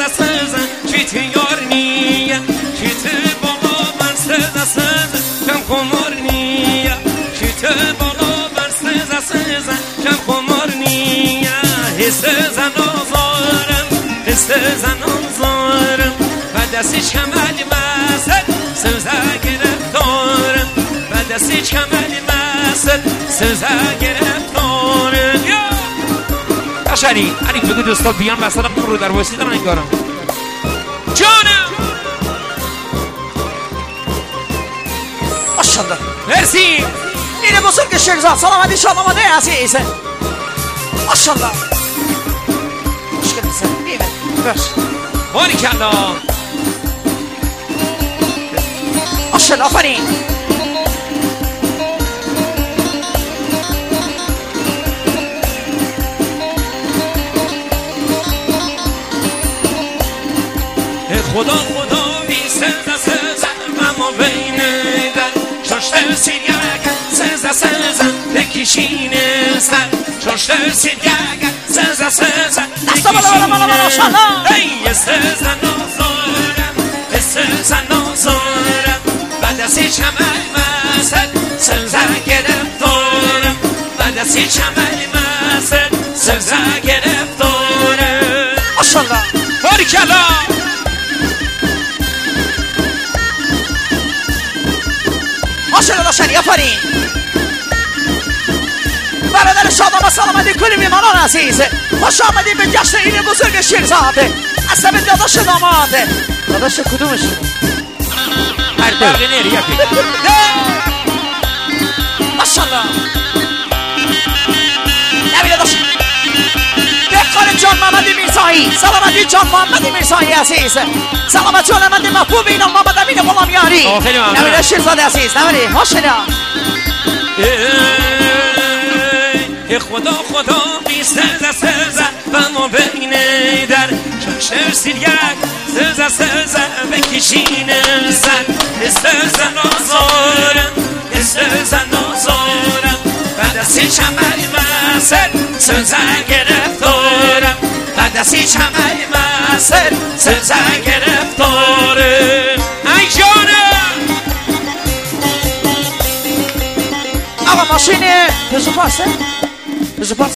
سزن چیت یار نیه چیت بالا من سزن کم خمار نیه چیت بالا من سزن کم خمار نیه حس زن آزارم حس زن آزارم و دستش کمالی مسد سوزه گرفتارم و دستش کمالی مسد سوزه گرفتارم شری علی بگو دوستا بیان وسط رو در واسه دارن انگارم جانم ماشاءالله مرسی این بزرگ شیرزاد سلامتی شاد آماده عزیز ماشاءالله مشکل نیست بیمه برش باریکلا ماشاءالله آفرین خدا خدا میسه زن اما بین در چاشتر سیریگ سزن بکشینه سر چاشتر سیریگ سزن بکشینه ای سزن آزارم سزن آزارم بعد از هیچ عمل مسد سزن گرفتارم بعد از هیچ عمل مسد سزن گرفتارم ماشاءالله باریکلا ماشاءالله شری آفرین برادر شادام سلامتی کلی میمانان عزیز خوش آمدید به جشن این بزرگ شیرزاده از به داداش داماده داداش کدومشون هر دقیقه نیری یکی ماشاءالله نبی داداش دقال جان محمدی میرزایی سلامتی جان محمدی میرزایی عزیز سلامت جان محمدی محبوب اینا محمد امین غلامیاری نبی شیرزاده عزیز نبی ماشاءالله خدا خدا بیسته سزه و ما بینه در چاشر سیریگ سزه بکشینه سر سزن آزارم سزن آزارم بعد از هیچ عملی مسد سزه گرفتارم بعد از هیچ عملی مسد سزه گرفتارم ای جانم آقا ماشین پزو پاسه پزو پاس